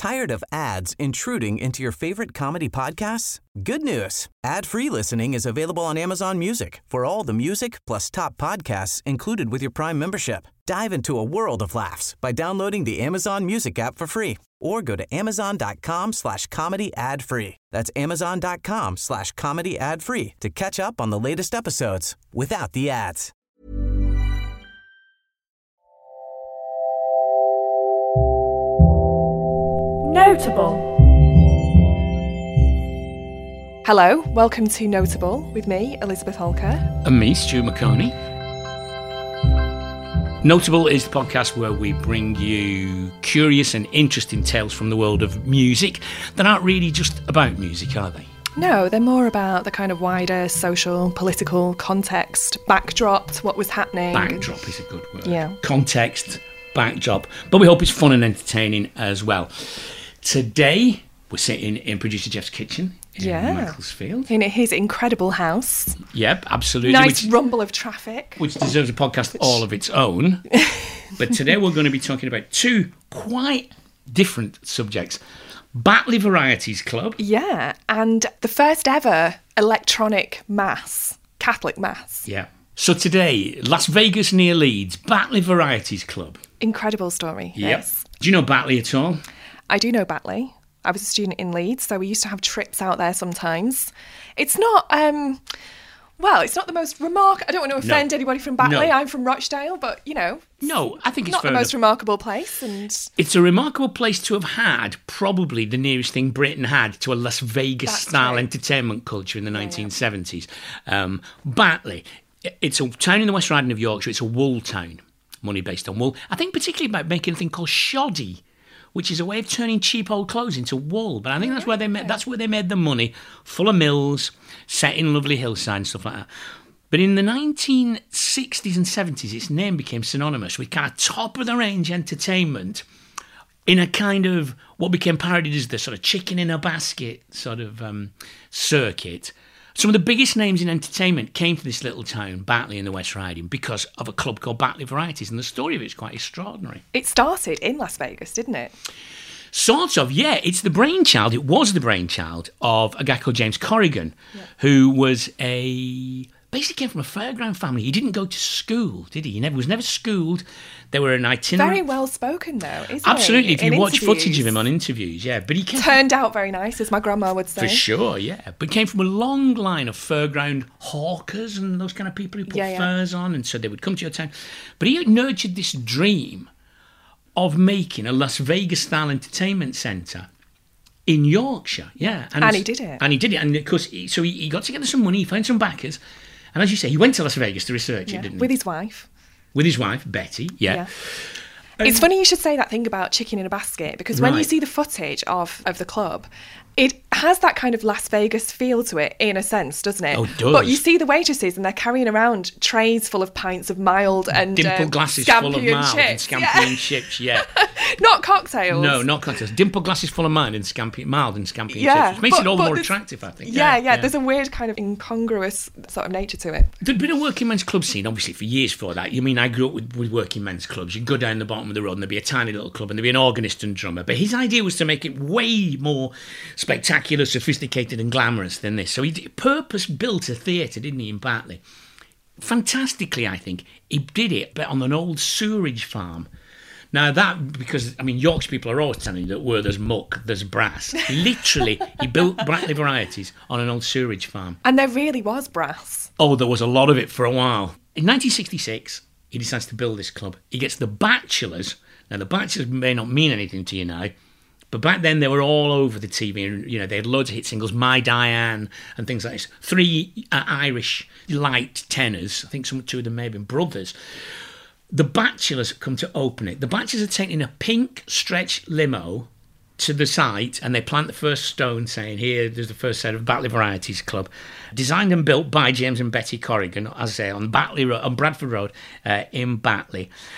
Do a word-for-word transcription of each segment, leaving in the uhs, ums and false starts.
Tired of ads intruding into your favorite comedy podcasts? Good news. Ad-free listening is available on Amazon Music for all the music plus top podcasts included with your Prime membership. Dive into a world of laughs by downloading the Amazon Music app for free or go to amazon.com slash comedy ad free. That's amazon.com slash comedy ad free to catch up on the latest episodes without the ads. Notable. Hello, welcome to Notable with me, Elizabeth Holker. And me, Stu McConey. Notable is the podcast where we bring you curious and interesting tales from the world of music that aren't really just about music, are they? No, they're more about the kind of wider social, political context, backdrop to what was happening. Backdrop is a good word. Yeah. Context, backdrop. But we hope it's fun and entertaining as well. Today, we're sitting in producer Jeff's kitchen in yeah. Macclesfield. In his incredible house. Yep, absolutely. Nice which, rumble of traffic. Which deserves a podcast which... all of its own. But today we're going to be talking about two quite different subjects. Batley Varieties Club. Yeah, and the first ever electronic mass, Catholic mass. Yeah. So today, Las Vegas near Leeds, Batley Varieties Club. Incredible story. Yep. Yes. Do you know Batley at all? I do know Batley. I was a student in Leeds, so we used to have trips out there sometimes. It's not, um, well, it's not the most remarkable. I don't want to offend no. anybody from Batley. No. I'm from Rochdale, but, you know. No, I think it's not fair the most enough. remarkable place. And it's a remarkable place to have had probably the nearest thing Britain had to a Las Vegas-style entertainment culture in the nineteen seventies. Yeah. Um, Batley, it's a town in the West Riding of Yorkshire. It's a wool town, money based on wool. I think particularly about making a thing called shoddy, which is a way of turning cheap old clothes into wool. But I think that's where they made that's where they made the money, full of mills, set in lovely hillsides, stuff like that. But in the nineteen sixties and seventies, its name became synonymous with kind of top-of-the-range entertainment in a kind of what became parodied as the sort of chicken in a basket sort of um, circuit. Some of the biggest names in entertainment came to this little town, Batley in the West Riding, because of a club called Batley Varieties, and the story of it is quite extraordinary. It started in Las Vegas, didn't it? Sort of, yeah. It's the brainchild, it was the brainchild of a guy called James Corrigan, yeah. who was a... basically came from a fairground family. He didn't go to school, did he? He never was never schooled. They were an itinerant. Very well spoken, though, isn't Absolutely, he? if you in watch interviews. footage of him on interviews, yeah. But he came turned from, out very nice, as my grandma would say. For sure, yeah. But came from a long line of fairground hawkers and those kind of people who put yeah, yeah. furs on, and so they would come to your town. But he nurtured this dream of making a Las Vegas-style entertainment centre in Yorkshire, yeah. And, and he did it. And he did it, and of course, he, so he, he got together some money, he found some backers. And as you say, he went to Las Vegas to research yeah, it, didn't he? With his wife. With his wife, Betty, yeah. yeah. Um, it's funny you should say that thing about chicken in a basket, because when right. you see the footage of, of the club, it has that kind of Las Vegas feel to it, in a sense, doesn't it? Oh, it does. But you see the waitresses, and they're carrying around trays full of pints of mild and Dimple um, glasses scampi full of and mild and chips. scampi yeah. and chips, yeah. Not cocktails. No, not cocktails. Dimple glasses full of mild and scampi, mild and scampi yeah, and chips, which makes but, it all the more there's- attractive, I think. Yeah, Yeah, yeah, there's a weird kind of incongruous sort of nature to it. There'd been a working men's club scene, obviously, for years before that. You mean, I grew up with, with working men's clubs. You'd go down the bottom of the road and there'd be a tiny little club and there'd be an organist and drummer. But his idea was to make it way more spectacular, sophisticated and glamorous than this. So he purpose-built a theatre, didn't he, in Batley? Fantastically, I think. He did it, but on an old sewerage farm. Now that, because, I mean, Yorkshire people are always telling you that where there's muck, there's brass. Literally, he built Batley Varieties on an old sewerage farm. And there really was brass. Oh, there was a lot of it for a while. In nineteen sixty-six, he decides to build this club. He gets the Bachelors. Now, the Bachelors may not mean anything to you now, but back then they were all over the T V, and you know they had loads of hit singles, My Diane and things like this. Three uh, Irish light tenors, I think some two of them may have been brothers. The Bachelors come to open it. The Bachelors are taking a pink stretch limo to the site, and they plant the first stone, saying, "Here, there's the first set of Batley Varieties Club," designed and built by James and Betty Corrigan, as I say, on Batley Road, on Bradford Road uh, in Batley.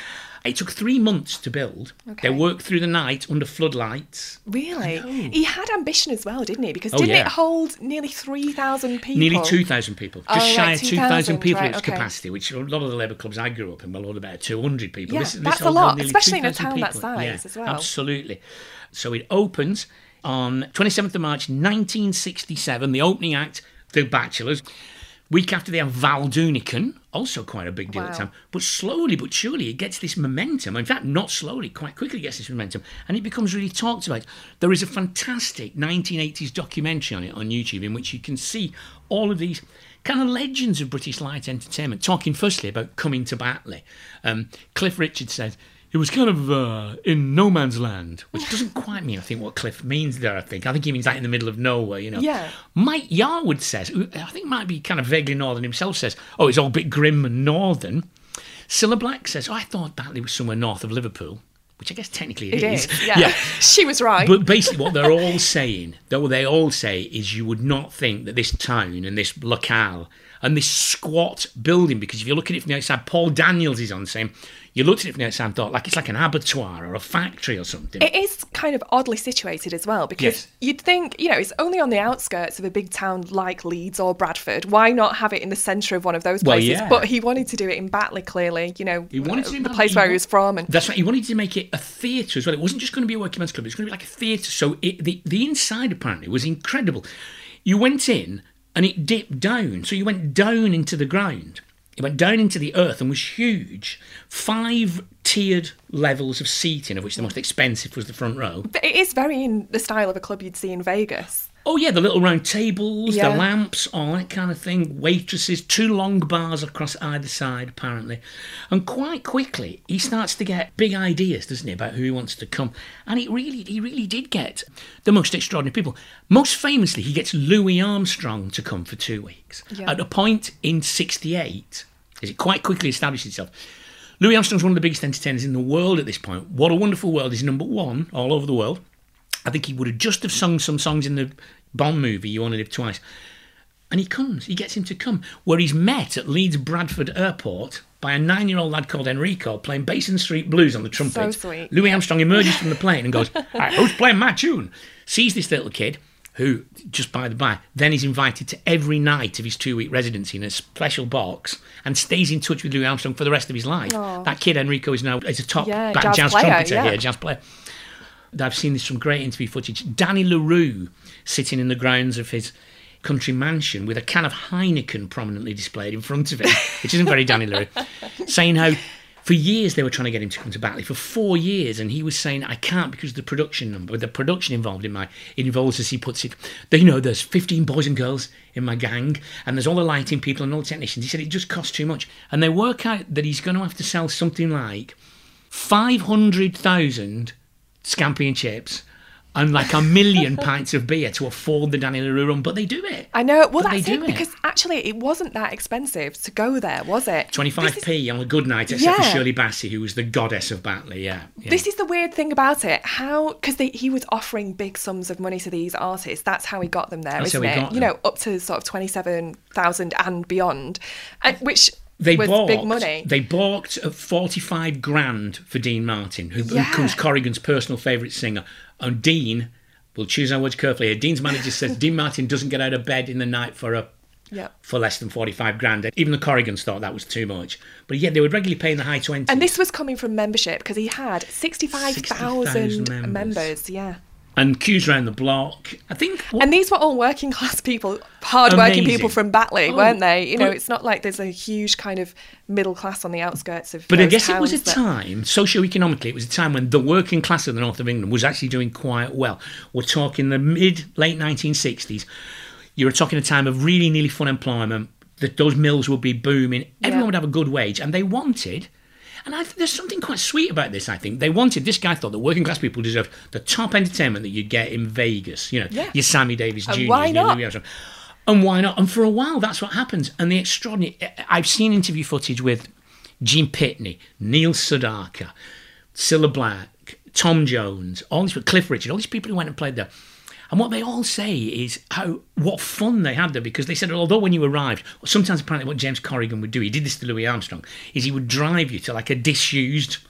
It took three months to build. Okay. They worked through the night under floodlights. Really? He had ambition as well, didn't he? Because Oh, didn't yeah. it hold nearly three thousand people? Nearly two thousand people. Just Oh, shy right, of two thousand people right, at its okay. capacity, which a lot of the Labour clubs I grew up in were all about two hundred people. Yeah, this, this that's a held lot, nearly especially in a two thousand town that people. size Yeah, as well. Absolutely. So it opens on twenty-seventh of March nineteen sixty-seven, the opening act, The Bachelors. Week after they have Val Doonican, also quite a big deal at the Wow. time. But slowly but surely it gets this momentum. In fact, not slowly, quite quickly it gets this momentum. And it becomes really talked about. There is a fantastic nineteen eighties documentary on it on YouTube in which you can see all of these kind of legends of British light entertainment, talking firstly about coming to Batley. Um, Cliff Richard says, it was kind of uh, in no man's land, which doesn't quite mean, I think, what Cliff means there, I think. I think he means that in the middle of nowhere, you know. Yeah. Mike Yarwood says, who I think might be kind of vaguely northern himself, says, oh, it's all a bit grim and northern. Cilla Black says, oh, I thought Batley was somewhere north of Liverpool, which I guess technically it, It is. is, yeah. She was right. But basically what they're all saying, though they all say, is you would not think that this town and this locale and this squat building, because if you look at it from the outside, Paul Daniels is on saying, you looked at it from the outside and thought, like it's like an abattoir or a factory or something. It is kind of oddly situated as well, because Yes. you'd think, you know, it's only on the outskirts of a big town like Leeds or Bradford. Why not have it in the centre of one of those Well, places? yeah. But he wanted to do it in Batley, clearly, you know, He wanted to do the that, place he where he wa- was from. And That's right. He wanted to make it a theatre as well. It wasn't just going to be a working man's club. It was going to be like a theatre. So it, the, the inside, apparently, was incredible. You went in and it dipped down. So you went down into the ground. It went down into the earth and was huge. Five tiered levels of seating, of which the most expensive was the front row. but it is very in the style of a club you'd see in Vegas. Oh, yeah, the little round tables, Yeah. the lamps, all that kind of thing. Waitresses, two long bars across either side, apparently. And quite quickly, he starts to get big ideas, doesn't he, about who he wants to come. And it really, he really did get the most extraordinary people. Most famously, he gets Louis Armstrong to come for two weeks. Yeah. At a point in sixty-eight, as it quite quickly established itself, Louis Armstrong's one of the biggest entertainers in the world at this point. What a Wonderful World is number one all over the world. I think he would have just have sung some songs in the Bond movie, You Only Live Twice. And he comes, he gets him to come, where he's met at Leeds Bradford Airport by a nine-year-old lad called Enrico playing Basin Street Blues on the trumpet. So sweet. Louis Armstrong emerges from the plane and goes, "Hey, who's playing my tune?" Sees this little kid, who, just by the by, then is invited to every night of his two-week residency in a special box and stays in touch with Louis Armstrong for the rest of his life. Aww. That kid, Enrico, is now is a top Yeah, ba- jazz jazz, player, trumpeter yeah. here, jazz player. I've seen this from great interview footage. Danny LaRue sitting in the grounds of his country mansion with a can of Heineken prominently displayed in front of him, which isn't very Danny LaRue, saying how for years they were trying to get him to come to Batley, for four years, and he was saying, I can't because of the production number, the production involved in my, it involves, as he puts it, that, you know, there's fifteen boys and girls in my gang, and there's all the lighting people and all the technicians. He said it just costs too much. And they work out that he's going to have to sell something like five hundred thousand scampi and chips and like a million pints of beer to afford the Danny LaRue run, but they do it. I know. Well, But they that's do it, because actually it wasn't that expensive to go there, was it? twenty-five This p is- on a good night, except for Yeah. Shirley Bassey, who was the goddess of Batley, yeah. yeah. This is the weird thing about it. How, because he was offering big sums of money to these artists. That's how he got them there, That's how isn't he it? got You them. know, up to sort of twenty-seven thousand and beyond, and, which They was balked, big money. They balked at forty-five grand for Dean Martin, who, Yeah. who becomes Corrigan's personal favourite singer. And Dean, we'll choose our words carefully here, Dean's manager says Dean Martin doesn't get out of bed in the night for a Yeah. for less than forty-five grand. Even the Corrigans thought that was too much. But yet they would regularly pay in the high twenties. And this was coming from membership, because he had sixty-five thousand sixty thousand members. members. Yeah. And queues round the block. I think... What, And these were all working class people, hard-working Amazing. people from Batley, Oh, weren't they? You know, but- it's not like there's a huge kind of middle class on the outskirts of But I those guess it was a towns that- time, socio-economically, it was a time when the working class of the north of England was actually doing quite well. We're talking the mid, late nineteen sixties. You were talking a time of really nearly full employment, that those mills would be booming, everyone Yeah. would have a good wage, and they wanted... And I think there's something quite sweet about this, I think. They wanted, this guy thought that working class people deserve the top entertainment that you'd get in Vegas. You know, Yeah. your Sammy Davis And Juniors why and your not? Louis Armstrong. And why not? And for a while, that's what happens. And the extraordinary... I've seen interview footage with Gene Pitney, Neil Sedaka, Cilla Black, Tom Jones, all these, Cliff Richard, all these people who went and played there. And what they all say is how what fun they had there, because they said, although when you arrived, sometimes apparently what James Corrigan would do, he did this to Louis Armstrong, is he would drive you to like a disused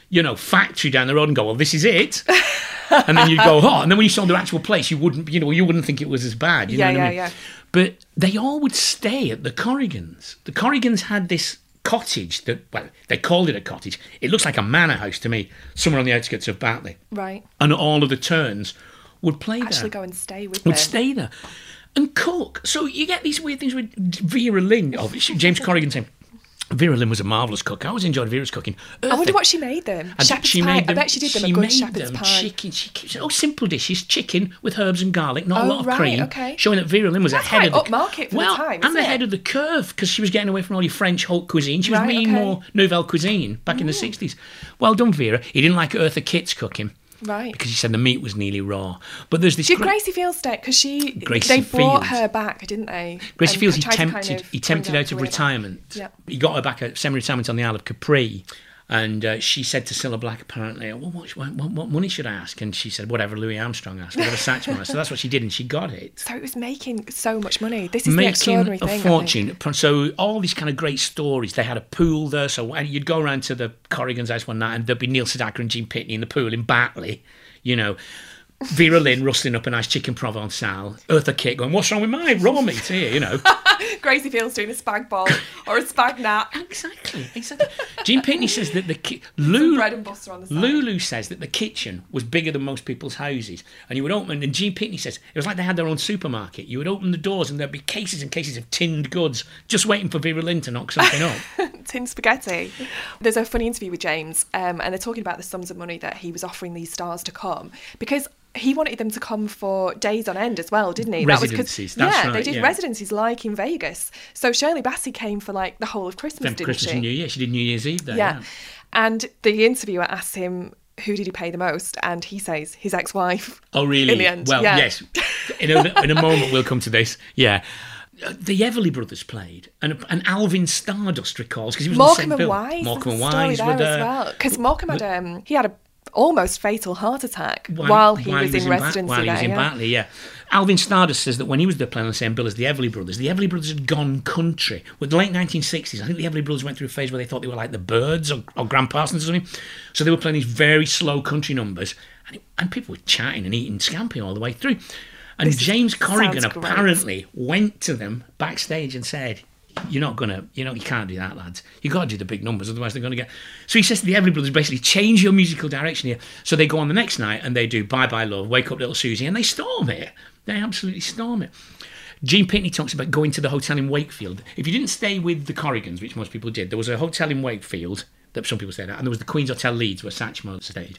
you know, factory down the road and go, well, this is it. And then you'd go, oh, and then when you saw the actual place, you wouldn't, you know, you wouldn't think it was as bad. You yeah, know what yeah, I mean? yeah. But they all would stay at the Corrigans. The Corrigans had this cottage that, well, they called it a cottage. It looks like a manor house to me, somewhere on the outskirts of Batley. Right. And all of the turns would play Actually there. go and stay with Would them. stay there. And cook. So you get these weird things with Vera Lynn, oh, James Corrigan saying, Vera Lynn was a marvellous cook. I always enjoyed Vera's cooking. Eartha, I wonder what she made them. I Shepherd's she pie. made them, I bet she did them she a good made shepherd's them pie. Chicken, she, oh, simple dishes, chicken with herbs and garlic, not Oh, a lot of right, cream. okay. Showing that Vera Lynn was That's ahead quite of the upmarket for well, the time, and isn't ahead it? of the curve because she was getting away from all your French haute cuisine. She was Right, being okay. more nouvelle cuisine back in the sixties. Well done, Vera. He didn't like Eartha Kitt's cooking. Right. Because he said the meat was nearly raw. But there's this Did great- Gracie Fields stay? Because she, Gracie they brought Fields. her back, didn't they? Gracie And Fields, he tried to kind tempted, of he bring tempted her out of career back. retirement. Yeah. He got her back at semi-retirement on the Isle of Capri. And uh, she said to Cilla Black, apparently, well, what, what, what money should I ask? And she said, whatever Louis Armstrong asked, whatever Satchmo asked. So that's what she did, and she got it. So it was making so much money. This is the Making extraordinary a thing. fortune. So all these kind of great stories. They had a pool there. So when you'd go around to the Corrigan's house one night, and there'd be Neil Sedaka and Gene Pitney in the pool in Batley, you know. Vera Lynn rustling up a nice chicken provençal. Eartha Kitt going, what's wrong with my raw meat here, you know? Gracie Fields doing a spag bol or a spag nap. Exactly, exactly. Gene Pitney says that the ki- Lulu, bread and butter on the side. Lulu says that the kitchen was bigger than most people's houses, and you would open. And Gene Pitney says it was like they had their own supermarket. You would open the doors, and there'd be cases and cases of tinned goods, just waiting for Vera Lynn to knock something up. Tin spaghetti. There's a funny interview with James, um, and they're talking about the sums of money that he was offering these stars to come because he wanted them to come for days on end as well, didn't he? Residencies, That was 'cause- that's yeah, right, they did yeah. residencies like in Vegas. So Shirley Bassey came for like the whole of Christmas, Then didn't Christmas she? and New Year, she did New Year's Eve there. Yeah. Yeah. And the interviewer asked him, who did he pay the most? And he says his ex-wife. Oh, really? In the end, Well, yeah. yes. In a, in a moment, we'll come to this. Yeah. Uh, The Everly Brothers played, and, and Alvin Stardust recalls because he was on the Morecambe same and bill. Wise. Morecambe and there's a story Wise there were as there. well. Because Morecambe had, um, he had a almost fatal heart attack While- while, he while was in Ba- residency while he was there, in yeah. Batley, yeah. Alvin Stardust says that when he was there playing on the same bill as the Everly Brothers, the Everly Brothers had gone country. With the late nineteen sixties, I think the Everly Brothers went through a phase where they thought they were like the Byrds or, or Graham Parsons or something. So they were playing these very slow country numbers, and, it, and people were chatting and eating scampi all the way through. And This James Corrigan sounds great. apparently went to them backstage and said, you're not gonna, you know, you can't do that, lads. You got to do the big numbers, otherwise they're gonna get. So he says to the Everly Brothers, basically change your musical direction here. So they go on the next night and they do Bye Bye Love, Wake Up Little Susie, and they storm it. They absolutely storm it. Gene Pitney talks about going to the hotel in Wakefield. If you didn't stay with the Corrigans, which most people did, there was a hotel in Wakefield that some people stayed at, and there was the Queen's Hotel Leeds where Satchmo stayed.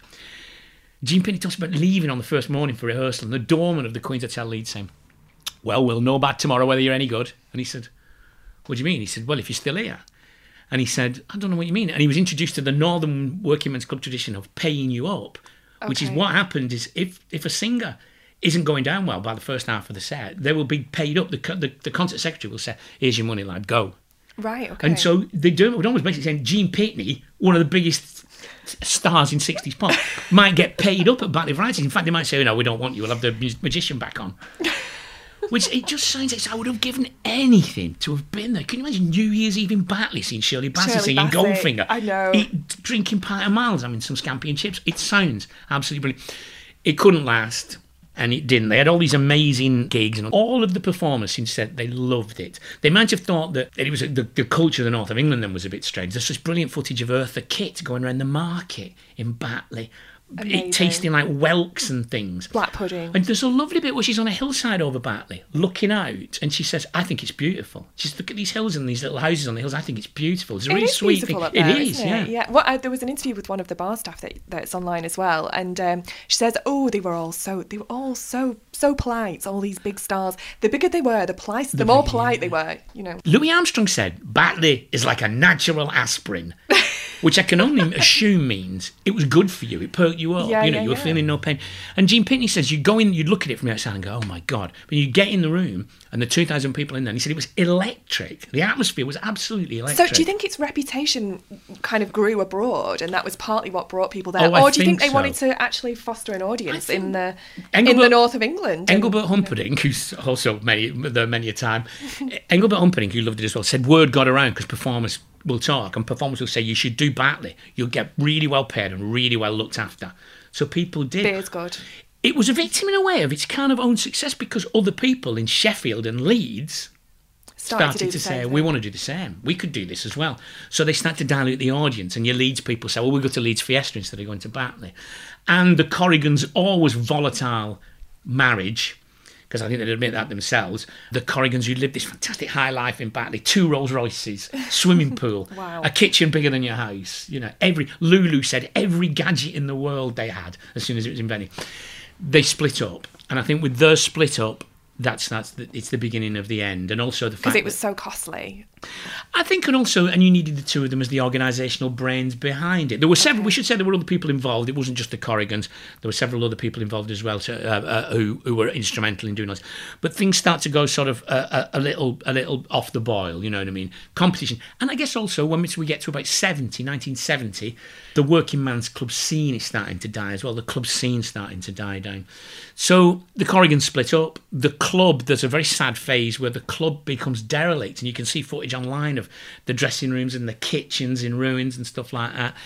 Gene Pitney talks about leaving on the first morning for rehearsal, and the doorman of the Queen's Hotel Leeds saying, well, we'll know about tomorrow whether you're any good. And he said, what do you mean? He said, well, if you're still here. And he said, I don't know what you mean. And he was introduced to the Northern Working Men's Club tradition of paying you up, which is Okay. what happened is if, if a singer isn't going down well by the first half of the set, they will be paid up. The, co- the, the concert secretary will say, here's your money, lad, go. Right, okay. And so they do it. Would almost basically saying Gene Pitney, one of the biggest stars in sixties pop, might get paid up at Batley Varieties. In fact, they might say, no, we don't want you. We'll have the mu- magician back on. Which it just sounds like I would have given anything to have been there. Can you imagine New Year's Eve in Batley seeing Shirley Bassey Shirley singing Bassey, Goldfinger? I know. Eat, drinking pint of miles, I mean, some scampi and chips. It sounds absolutely brilliant. It couldn't last. And it didn't. They had all these amazing gigs, and all of the performers seemed to say they loved it. They might have thought that it was the, the culture of the north of England then was a bit strange. There's this brilliant footage of Eartha Kitt going around the market in Batley, Amazing. it tasting like whelks and things. Black pudding. And there's a lovely bit where she's on a hillside over Batley, looking out, and she says, I think it's beautiful. She's look at these hills and these little houses on the hills. I think it's beautiful. It's a It really is sweet beautiful thing. up there, it is, isn't yeah. it? Yeah. Well, I, there was an interview with one of the bar staff that that's online as well, and um, she says, "Oh, they were all so they were all so so polite. All these big stars. The bigger they were, the polite, the, more polite they were. You know." Louis Armstrong said, Batley is like a natural aspirin, which I can only assume means it was good for you. It perked you up. Yeah, you know, yeah, you were yeah. feeling no pain. And Gene Pitney says, you go in, you'd look at it from the outside and go, oh my God. But you get in the room and the two thousand people in there, and he said it was electric. The atmosphere was absolutely electric. So, do you think its reputation kind of grew abroad, and that was partly what brought people there, Oh, I or do you think think they wanted so. to actually foster an audience in the Engelbert- in the north of England? and- Engelbert Humperdinck, who's also many there many a time, Engelbert Humperdinck, who loved it as well, said word got around because performers will talk, and performers will say you should do Batley. You'll get really well paid and really well looked after. So people did. Beer's good. It was a victim in a way of its kind of own success because other people in Sheffield and Leeds started, started to, to say, we want to do the same. We could do this as well. So they start to dilute the audience, and your Leeds people say, well, we'll go to Leeds Fiesta instead of going to Batley. And the Corrigans' always volatile marriage, because I think they'd admit that themselves, the Corrigans who lived this fantastic high life in Batley, two Rolls Royces, swimming pool, wow. a kitchen bigger than your house. You know, every Lulu said every gadget in the world they had as soon as it was invented. They split up, and I think with their split up, that's that's the, it's the beginning of the end, and also the fact because it was so costly. I think, and also, and you needed the two of them as the organisational brains behind it. There were several. Okay. We should say there were other people involved. It wasn't just the Corrigans. There were several other people involved as well, to, uh, uh, who who were instrumental in doing this. But things start to go sort of uh, a, a little a little off the boil. You know what I mean? Competition, and I guess also when we get to about seventy, nineteen seventy, the working man's club scene is starting to die as well. The club scene starting to die down. So the Corrigans split up. The club, there's a very sad phase where the club becomes derelict, and you can see footage online of the dressing rooms and the kitchens in ruins and stuff like that.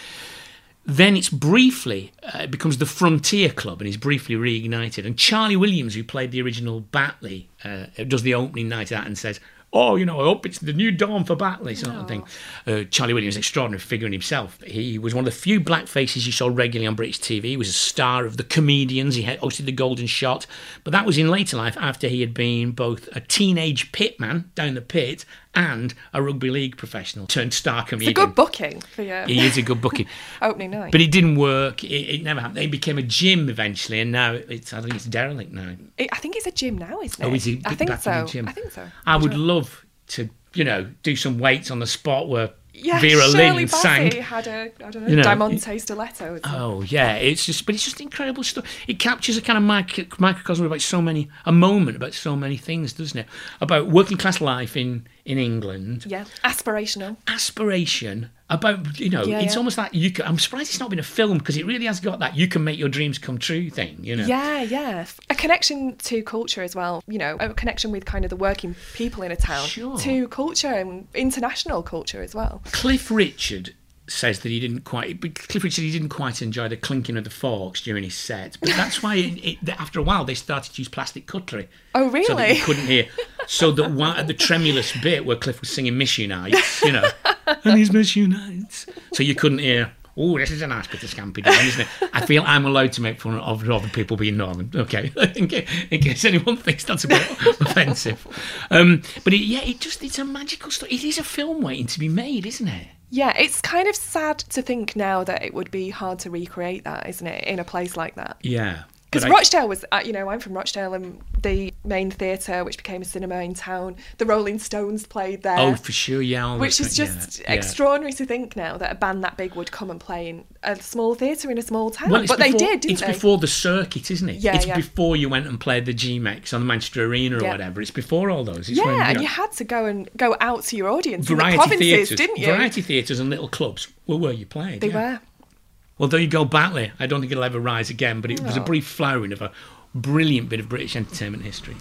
Then it's briefly, uh, it becomes the Frontier Club and is briefly reignited. And Charlie Williams, who played the original Batley, uh, does the opening night of that and says, oh, you know, I hope it's the new dawn for Batley, sort of thing. Uh, Charlie Williams, an extraordinary figure in himself. He was one of the few black faces you saw regularly on British T V. He was a star of the comedians. He had hosted The Golden Shot. But that was in later life after he had been both a teenage pitman down the pit and a rugby league professional turned star comedian. It's a good booking for you. He is a good booking. Opening night. But it didn't work. It, it never happened. It became a gym eventually, and now it's, I think it's derelict now. It, I think it's a gym now, isn't it? Oh, is it I think back so. in the gym? I think so. I would sure. love to, you know, do some weights on the spot where Yeah, Vera Shirley Lynn Bassey sang. had a, I don't know, You know, Diamante Stiletto. It's Oh yeah, it's just, but it's just incredible stuff. It captures a kind of mic- microcosm about so many, a moment about so many things, doesn't it? About working class life in in England. Yeah, aspirational. Aspiration. About, you know, Yeah, it's yeah. almost like you can, I'm surprised it's not been a film because it really has got that you can make your dreams come true thing, you know. Yeah, yeah. A connection to culture as well, you know, a connection with kind of the working people in a town. Sure. To culture and international culture as well. Cliff Richard says that he didn't quite. But Cliff Richard, he didn't quite enjoy the clinking of the forks during his set, but that's why it, it, after a while they started to use plastic cutlery. Oh, really? So that you couldn't hear. So that while, at the tremulous bit where Cliff was singing "Miss You Nights," you know, and he's "Miss You Nights," so you couldn't hear. Oh, this is a nice bit of scampi down, isn't it? I feel I'm allowed to make fun of other people being Northern, okay? in, case, in case anyone thinks that's a bit offensive. Um, but it, yeah, it just it's a magical story. It is a film waiting to be made, isn't it? Yeah, it's kind of sad to think now that it would be hard to recreate that, isn't it, in a place like that? Yeah. Because But I- Rochdale was, uh, you know, I'm from Rochdale, and the main theatre, which became a cinema in town, the Rolling Stones played there. Oh, for sure, yeah. all Which those is thing- just yeah, yeah. extraordinary to think now that a band that big would come and play in a small theatre in a small town. Well, it's but before, they did, didn't it's they? before the circuit, isn't it? Yeah, it's yeah. before you went and played the G MEX on the Manchester Arena or Yeah. whatever. It's before all those. It's Yeah, when, you and know, you had to go and go out to your audience in the variety provinces, theatres, didn't you? variety theatres and little clubs were where you played. They yeah. were. Well, there you go, Batley. I don't think it'll ever rise again, but it was a No. brief flowering of a brilliant bit of British entertainment history.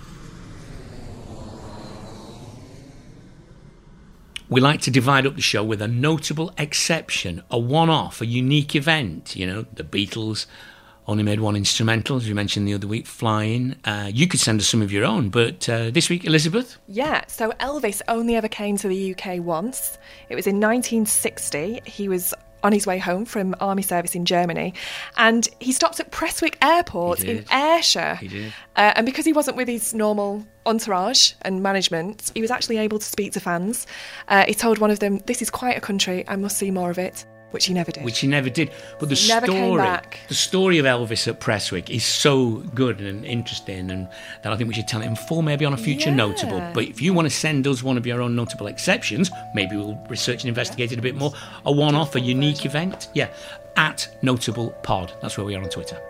We like to divide up the show with a notable exception, a one-off, a unique event. You know, the Beatles only made one instrumental, as we mentioned the other week, Flying. Uh, you could send us some of your own, but uh, this week, Elizabeth? Yeah, so Elvis only ever came to the U K once. It was in nineteen sixty. He was on his way home from army service in Germany, and he stopped at Prestwick Airport He in did. Ayrshire. He did. Uh, and because he wasn't with his normal entourage and management, he was actually able to speak to fans. Uh, he told one of them, "This is quite a country, I must see more of it," which he never did. Which he never did. But the He never came story, back. the story of Elvis at Prestwick is so good and interesting, and that I think we should tell it in full, maybe on a future Yeah. notable. But if you want to send us one of your own notable exceptions, maybe we'll research and investigate it a bit more. A one-off, a unique event, yeah, at Notable Pod. That's where we are on Twitter.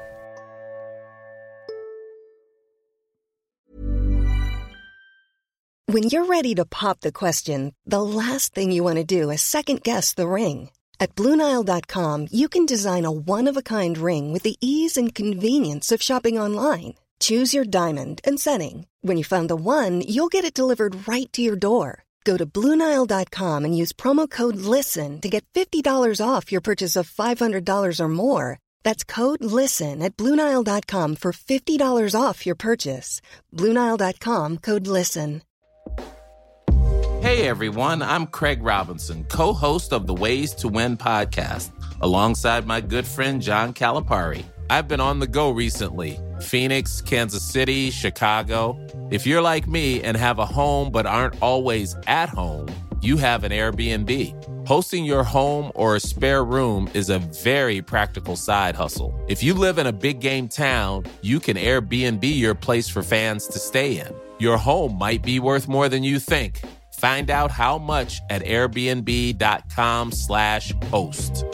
When you're ready to pop the question, the last thing you want to do is second-guess the ring. At Blue Nile dot com, you can design a one-of-a-kind ring with the ease and convenience of shopping online. Choose your diamond and setting. When you find the one, you'll get it delivered right to your door. Go to Blue Nile dot com and use promo code LISTEN to get fifty dollars off your purchase of five hundred dollars or more. That's code LISTEN at Blue Nile dot com for fifty dollars off your purchase. Blue Nile dot com, code LISTEN. Hey everyone, I'm Craig Robinson, co-host of the Ways to Win podcast, alongside my good friend John Calipari. I've been on the go recently. Phoenix, Kansas City, Chicago. If you're like me and have a home but aren't always at home, you have an Airbnb. Hosting your home or a spare room is a very practical side hustle. If you live in a big game town, you can Airbnb your place for fans to stay in. Your home might be worth more than you think. Find out how much at airbnb.com slash host.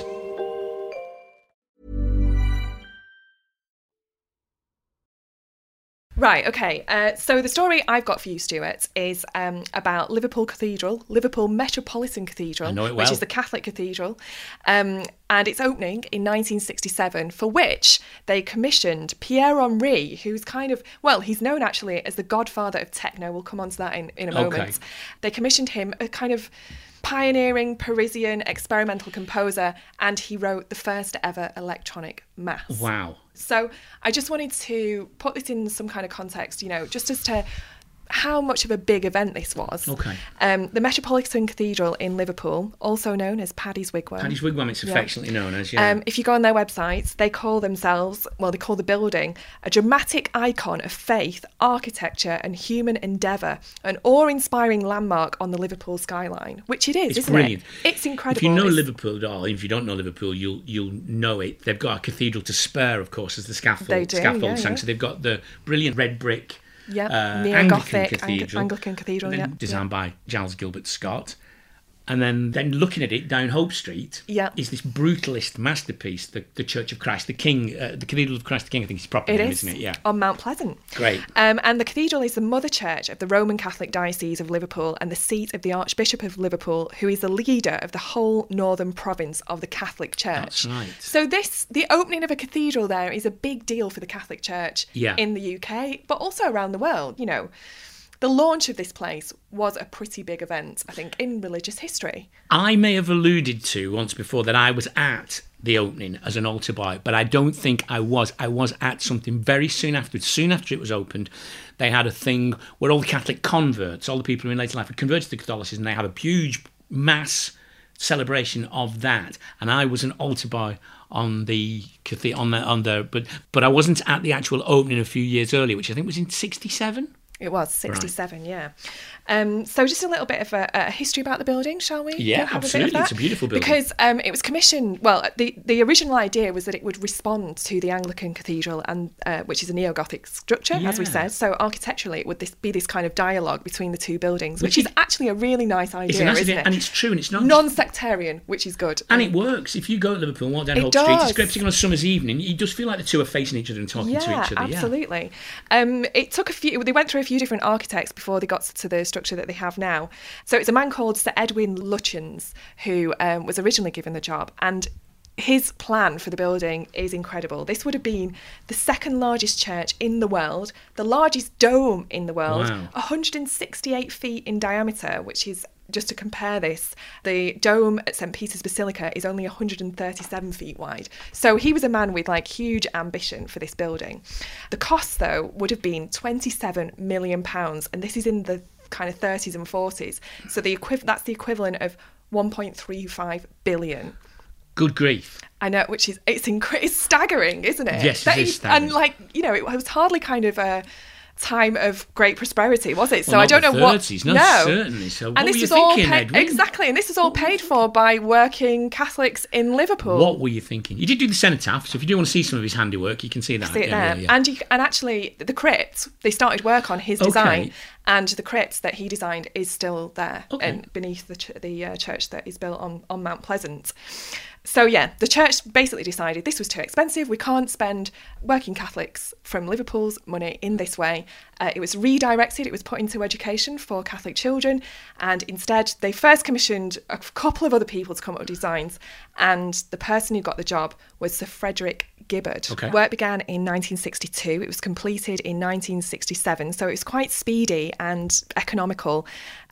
Right, okay. Uh, so the story I've got for you, Stuart, is um, about Liverpool Cathedral, Liverpool Metropolitan Cathedral, I know it well. which is the Catholic cathedral, um, and its opening in nineteen sixty-seven, for which they commissioned Pierre Henry, who's kind of, well, he's known actually as the godfather of techno. We'll come on to that in, in a moment. Okay. They commissioned him, a kind of pioneering Parisian experimental composer, and he wrote the first ever electronic mass. Wow. So I just wanted to put this in some kind of context, you know, just as to how much of a big event this was. Okay. Um, the Metropolitan Cathedral in Liverpool, also known as Paddy's Wigwam. Paddy's Wigwam, it's Yeah. affectionately known as, yeah. Um, if you go on their websites, they call themselves, well, they call the building a dramatic icon of faith, architecture and human endeavour, an awe-inspiring landmark on the Liverpool skyline, which it is, It's isn't brilliant. it? It's incredible. If you know It's- Liverpool, or if you don't know Liverpool, you'll you'll know it. They've got a cathedral to spare, of course, as the scaffold. They do, scaffold yeah, sang. yeah. So they've got the brilliant red brick Yeah, uh, neo-Gothic Anglican Ang- cathedral, Anglican cathedral, and then yeah, designed by Giles Gilbert Scott. And then, then looking at it down Hope Street Yeah. is this brutalist masterpiece, the, the Church of Christ the King, uh, the Cathedral of Christ the King, I think it's proper It name, is, isn't it? Yeah. on Mount Pleasant. Great. Um, and the cathedral is the mother church of the Roman Catholic Diocese of Liverpool and the seat of the Archbishop of Liverpool, who is the leader of the whole northern province of the Catholic Church. That's right. So this, the opening of a cathedral there is a big deal for the Catholic Church Yeah. in the U K, but also around the world, you know. The launch of this place was a pretty big event, I think, in religious history. I may have alluded to once before that I was at the opening as an altar boy, but I don't think I was. I was at something very soon afterwards. Soon after it was opened, they had a thing where all the Catholic converts, all the people who in later life had converted to Catholicism, they had a huge mass celebration of that. And I was an altar boy on the on the on the but but I wasn't at the actual opening a few years earlier, which I think was in sixty-seven. It was sixty-seven, right. yeah. Um, so just a little bit of a, a history about the building, shall we? Yeah, Have absolutely. A bit of It's a beautiful building. Because um, it was commissioned, well, the, the original idea was that it would respond to the Anglican Cathedral, and uh, which is a neo-Gothic structure, Yeah. as we said. So architecturally, it would this be this kind of dialogue between the two buildings, which, Which is is- actually a really nice idea, It's a nice isn't idea, it? and it's true, and it's not just- Non-sectarian, which is good. And it works. If you go to Liverpool and walk down It Hope Street, does. it's great, particularly on a summer's evening. You just feel like the two are facing each other and talking yeah, to each other. Yeah, absolutely. Um, it took a few. They went through a few different architects before they got to the structure that they have now. So it's a man called Sir Edwin Lutyens who um, was originally given the job, and his plan for the building is incredible. This would have been the second largest church in the world, the largest dome in the world, Wow. one hundred sixty-eight feet in diameter, which is, just to compare this, the dome at Saint Peter's Basilica is only one hundred thirty-seven feet wide. So he was a man with like huge ambition for this building. The cost, though, would have been twenty-seven million pounds, and this is in the kind of thirties and forties. So the equiv- that's the equivalent of one point three five billion. Good grief. I know, which is, it's, inc- it's staggering, isn't it? Yes, it That is staggering. And like, you know, it was hardly kind of a time of great prosperity, was it? So Well, I don't not know the what. thirties, no, certainly. So what were you was all thinking, paid, Edwin? exactly, and this was all paid for by working Catholics in Liverpool. What were you thinking? You did do the cenotaph, so if you do want to see some of his handiwork, you can see that. See it yeah, there, yeah, yeah. and you, and actually the crypt, they started work on his Okay. design, and the crypt that he designed is still there, Okay. and beneath the ch- the uh, church that is built on on Mount Pleasant. So yeah, the church basically decided this was too expensive. We can't spend working Catholics from Liverpool's money in this way. Uh, it was redirected. It was put into education for Catholic children, and instead they first commissioned a couple of other people to come up with designs. And the person who got the job was Sir Frederick Gibbard. Okay. Work began in nineteen sixty-two. It was completed in nineteen sixty-seven. So it was quite speedy and economical.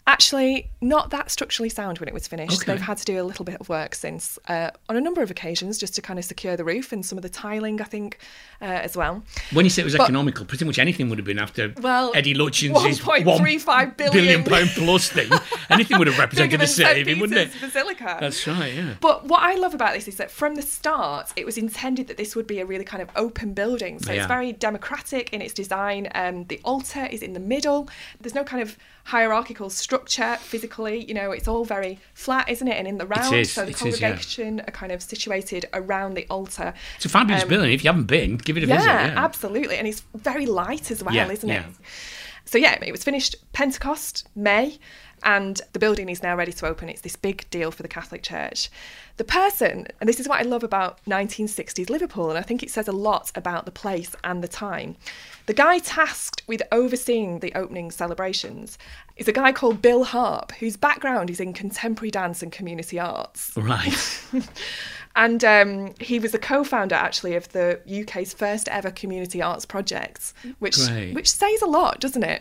Actually, not that structurally sound when it was finished. Okay. They've had to do a little bit of work since uh, on a number of occasions just to kind of secure the roof and some of the tiling, I think, uh, as well. When you say it was But- economical, pretty much anything would have been after Well, Eddie Lutchen's one point three five billion pound plus thing. Anything would have Bigger represented than a Saint saving, wouldn't it? Peter's Basilica. That's right, yeah. But what I love about this is that from the start, it was intended that this would be a really kind of open building. So Yeah. it's very democratic in its design. Um, the altar is in the middle. There's no kind of hierarchical structure physically. You know, it's all very flat, isn't it? And in the round. is, So the it is, yeah. congregation are kind of situated around the altar. It's a fabulous Um, building. If you haven't been, give it a Yeah, visit. Yeah, absolutely. And it's very light as well, Yeah, isn't yeah. it? So yeah, it was finished Pentecost, May, and the building is now ready to open. It's this big deal for the Catholic Church. The person, and this is what I love about nineteen sixties Liverpool, and I think it says a lot about the place and the time. The guy tasked with overseeing the opening celebrations is a guy called Bill Harp, whose background is in contemporary dance and community arts. Right. And um, he was a co-founder, actually, of the U K's first ever community arts project, which Great. which says a lot, doesn't it?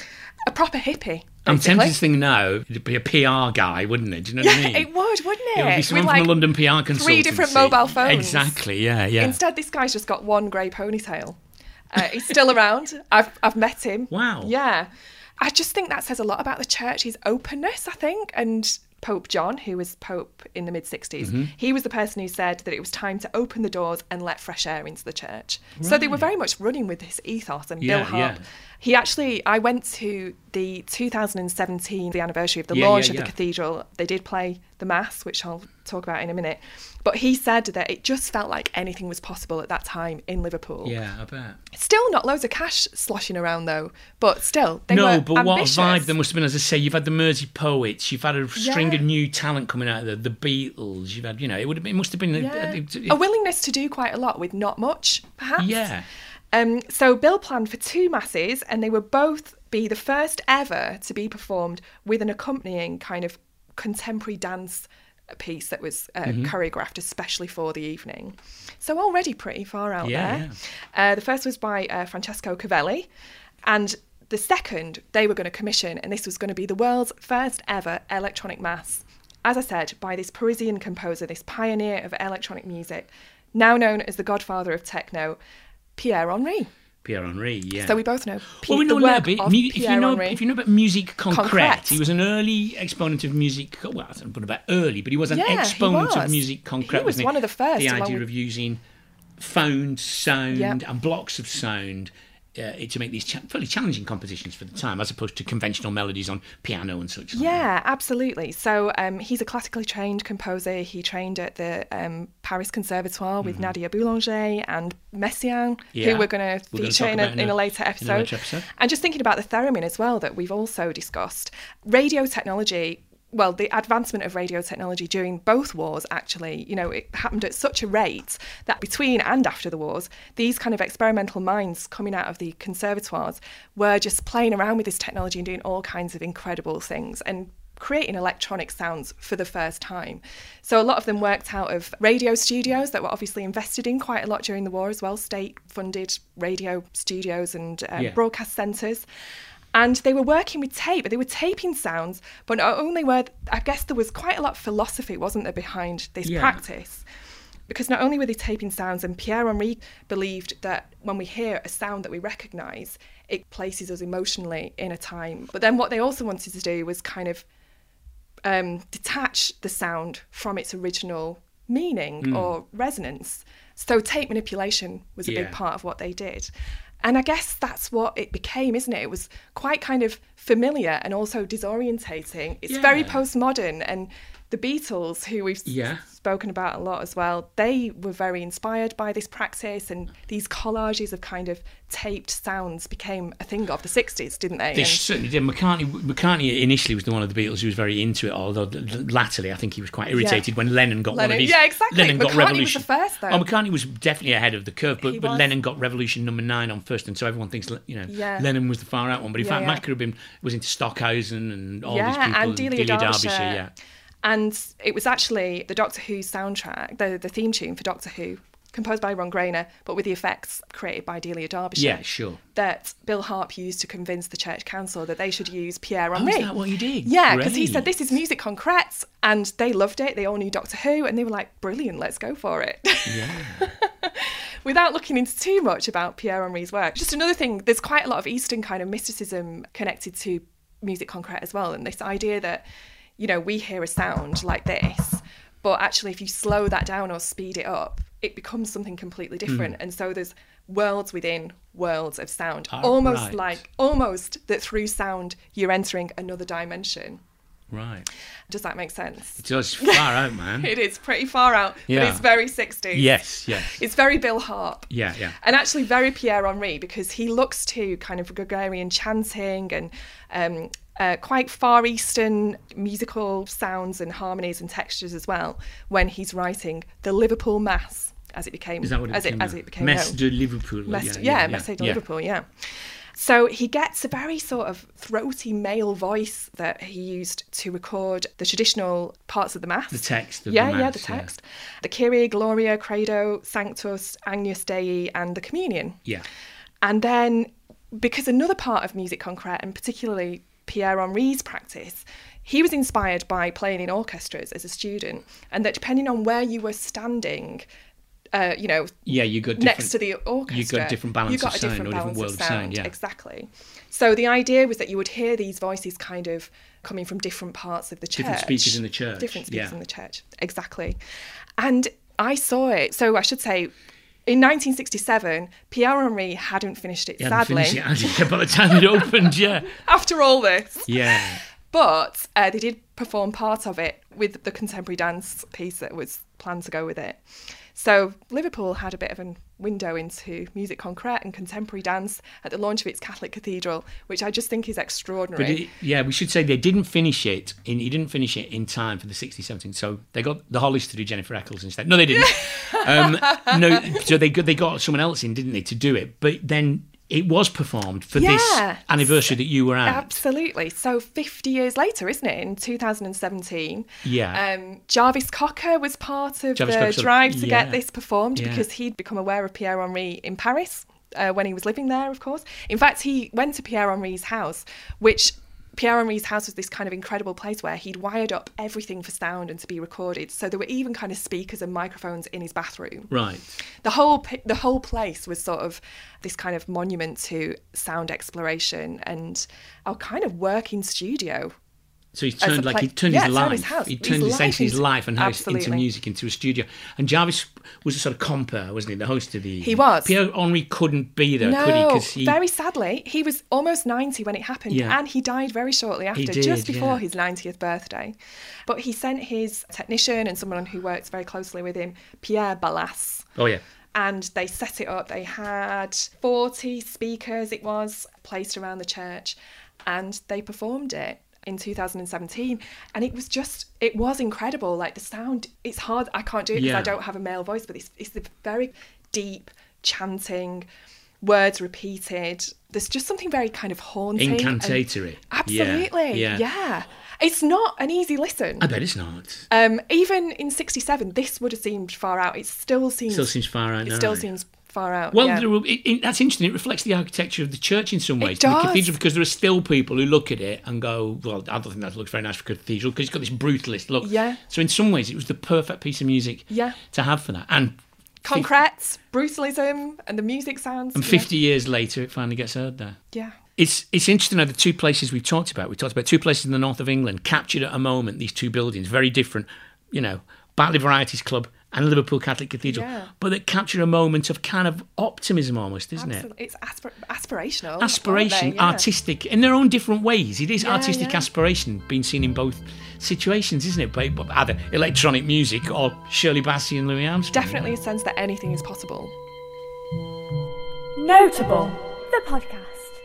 A proper hippie. I'm basically. tempted to think now, it'd be a P R guy, wouldn't it? Do you know what I mean? It would, wouldn't it? It would be With, someone like, from the London P R consultancy. three different mobile phones. Exactly, yeah, yeah. Instead, this guy's just got one grey ponytail. Uh, he's still around. I've I've met him. Wow. Yeah. I just think that says a lot about the church's openness, I think. And Pope John, who was Pope in the mid-sixties, Mm-hmm. he was the person who said that it was time to open the doors and let fresh air into the church. So they were very much running with this ethos. And Yeah, Bill Harp, yeah. he actually, I went to the two thousand seventeen, the anniversary of the Yeah, launch yeah, of yeah. the cathedral. They did play the Mass, which I'll talk about in a minute. But he said that it just felt like anything was possible at that time in Liverpool. Yeah, I bet. Still not loads of cash sloshing around though, but still they No, were but ambitious. what a vibe there must have been. As I say, you've had the Mersey Poets, you've had a string Yeah. of new talent coming out of the, the Beatles. You've had, you know, it would have been, it must have been. Yeah. A, a, A willingness to do quite a lot with not much, perhaps. yeah. Um, so Bill planned for two masses, and they would both be the first ever to be performed with an accompanying kind of contemporary dance piece that was uh, Mm-hmm. choreographed especially for the evening. So already pretty far out Yeah, there. Uh, the first was by uh, Francesco Cavelli, and the second they were going to commission, and this was going to be the world's first ever electronic mass. As I said, by this Parisian composer, this pioneer of electronic music, now known as the godfather of techno, Pierre Henry. Pierre Henry, yeah. So we both know P- Well, we know the a little work bit. of Mu- if you Pierre know, Henry. if you know about musique concrète, Concrète. he was an early exponent of music. Well, I don't know about early, but he was an Yeah, he exponent of was. musique concrète. He was wasn't one of the first, The along idea with- of using phoned sound Yep. and blocks of sound uh, to make these cha- fairly challenging compositions for the time, as opposed to conventional melodies on piano and such. Yeah, absolutely. So um, he's a classically trained composer. He trained at the um, Paris Conservatoire with Nadia Boulanger and Messiaen, Yeah. who we're going to We're gonna feature talk in a, about in in a- a later in a episode. later episode. And just thinking about the theremin as well, that we've also discussed. Radio technology, well, the advancement of radio technology during both wars, actually, you know, it happened at such a rate that between and after the wars, these kind of experimental minds coming out of the conservatoires were just playing around with this technology and doing all kinds of incredible things and creating electronic sounds for the first time. So a lot of them worked out of radio studios that were obviously invested in quite a lot during the war as well, state-funded radio studios and um, Yeah. broadcast centres. And they were working with tape, but they were taping sounds. But not only were, I guess there was quite a lot of philosophy, wasn't there, behind this Yeah. practice? Because not only were they taping sounds, and Pierre Henry believed that when we hear a sound that we recognise, it places us emotionally in a time. But then what they also wanted to do was kind of um, detach the sound from its original meaning or resonance. So tape manipulation was a Yeah. big part of what they did. And I guess that's what it became, isn't it? It was quite kind of familiar and also disorientating. It's very Yeah. postmodern. And the Beatles, who we've Yeah. spoken about a lot as well, they were very inspired by this practice, and these collages of kind of taped sounds became a thing of the sixties, didn't they? They And- certainly did. McCartney, McCartney initially was the one of the Beatles who was very into it, although latterly I think he was quite irritated when Lennon got one Lennon- of his... yeah, exactly. Lennon got McCartney was Revolution. the first, though. Oh, McCartney was definitely ahead of the curve, but, He but was. Lennon got Revolution number nine on first, and so everyone thinks, you know, Yeah. Lennon was the far out one. But in Yeah, fact, yeah. Mac could have been, was into Stockhausen and all yeah, these people. and Delia, Derbyshire. yeah. And it was actually the Doctor Who soundtrack, the, the theme tune for Doctor Who, composed by Ron Grainer, but with the effects created by Delia Derbyshire. Yeah, sure. That Bill Harp used to convince the church council that they should use Pierre Oh, Henry. is that what you did? Yeah, because he Great. said, this is musique concrète, and they loved it. They all knew Doctor Who, and they were like, brilliant, let's go for it. Yeah. Without looking into too much about Pierre Henry's work. Just another thing, there's quite a lot of Eastern kind of mysticism connected to musique concrète as well, and this idea that, you know, we hear a sound like this, but actually if you slow that down or speed it up, it becomes something completely different. Mm. And so there's worlds within worlds of sound, oh, almost right. like, almost that through sound you're entering another dimension. Right. Does that make sense? It does. Far out, man. It is pretty far out, Yeah. but it's very sixties. Yes, yes. It's very Bill Harp. Yeah, yeah. And actually very Pierre Henry, because he looks to kind of Gregorian chanting and um, uh, quite Far Eastern musical sounds and harmonies and textures as well when he's writing the Liverpool Mass, as it became, Is that what it as became? it, as it became Messe known. de Liverpool. Messe, yeah, yeah, yeah, Messe de yeah. Liverpool, yeah. So he gets a very sort of throaty male voice that he used to record the traditional parts of the Mass. The text of yeah, the yeah, Mass. the text. Yeah. The Kyrie, Gloria, Credo, Sanctus, Agnus Dei, and the Communion. Yeah. And then, because another part of musique concrète, and particularly Pierre Henry's practice, he was inspired by playing in orchestras as a student, and that depending on where you were standing, uh, you know, yeah, you got next to the orchestra, you got different balance you got of a sound different or different balance world of of sound. sound. Yeah, exactly. So the idea was that you would hear these voices kind of coming from different parts of the church, different speakers in the church, different speakers yeah. in the church, exactly. And I saw it. So I should say, in nineteen sixty-seven, Pierre Henry hadn't finished it. You hadn't sadly, finished it, had you? By the time it opened, yeah. After all this, Yeah. But uh, they did perform part of it with the contemporary dance piece that was planned to go with it. So Liverpool had a bit of a window into musique concrète and contemporary dance at the launch of its Catholic cathedral, which I just think is extraordinary. But it, yeah, we should say they didn't finish it. In, he didn't finish it in time for the sixties, seventies. So they got the Hollies to do Jennifer Eccles instead. No, they didn't. um, no, so they got, they got someone else in, didn't they, to do it? But then it was performed for Yeah. this anniversary that you were at. Absolutely. So fifty years later, isn't it? In two thousand seventeen. Yeah. Um, Jarvis Cocker was part of Jarvis the Cocker, drive to yeah. get this performed Yeah. because he'd become aware of Pierre Henry in Paris uh, when he was living there, of course. In fact, he went to Pierre Henry's house, which Pierre Henry's house was this kind of incredible place where he'd wired up everything for sound and to be recorded. So there were even kind of speakers and microphones in his bathroom. Right. The whole pi- the whole place was sort of this kind of monument to sound exploration and our kind of working studio. So he As a turned like pla- he turned yeah, his turned life. his house- he his turned life essentially his into- life and house into absolutely. music, into a studio. And Jarvis was a sort of compere, wasn't he? The host of the. He was. Pierre Henry couldn't be there, could he? No, 'Cause he very sadly, he was almost ninety when it happened, Yeah. and he died very shortly after, did, just before yeah. his ninetieth birthday. But he sent his technician and someone who works very closely with him, Pierre Ballas, Oh yeah. and they set it up. They had forty speakers, it was, placed around the church, and they performed it in two thousand seventeen, and it was just it was incredible. Like the sound, it's hard, I can't do it because Yeah. I don't have a male voice, but it's, it's the very deep chanting, words repeated. There's just something very kind of haunting and- Incantatory. absolutely, Yeah. yeah. It's not an easy listen. I bet it's not. Um, even in sixty-seven, this would have seemed far out. It still seems Still seems far out It now. still seems far out. Well, yeah. there will, it, it, that's interesting. It reflects the architecture of the church in some ways. It does. The cathedral, because there are still people who look at it and go, well, I don't think that looks very nice for a cathedral, because it's got this brutalist look. Yeah. So in some ways, it was the perfect piece of music Yeah. to have for that. And Concrete, brutalism, and the music sounds. and yeah. fifty years later, it finally gets heard there. Yeah. It's it's interesting how the two places we've talked about, we talked about two places in the north of England, captured at a moment these two buildings, very different, you know, Batley Varieties Club and Liverpool Catholic Cathedral, Yeah. but that capture a moment of kind of optimism almost, isn't it? Absolutely. It's aspir- aspirational. Aspiration, aren't they? Yeah. artistic, in their own different ways. It is Yeah, artistic yeah. aspiration being seen in both situations, isn't it? But but either electronic music or Shirley Bassey and Louis Armstrong. Definitely a sense that anything is possible. Notable, the podcast.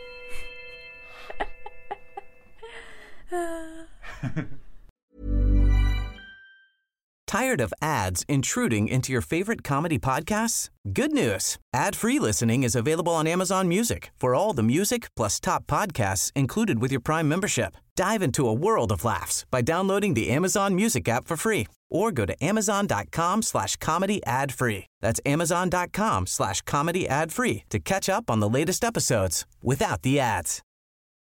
Tired of ads intruding into your favorite comedy podcasts? Good news. Ad-free listening is available on Amazon Music for all the music plus top podcasts included with your Prime membership. Dive into a world of laughs by downloading the Amazon Music app for free or go to amazon.com slash comedy ad free. That's amazon.com slash comedy ad free to catch up on the latest episodes without the ads.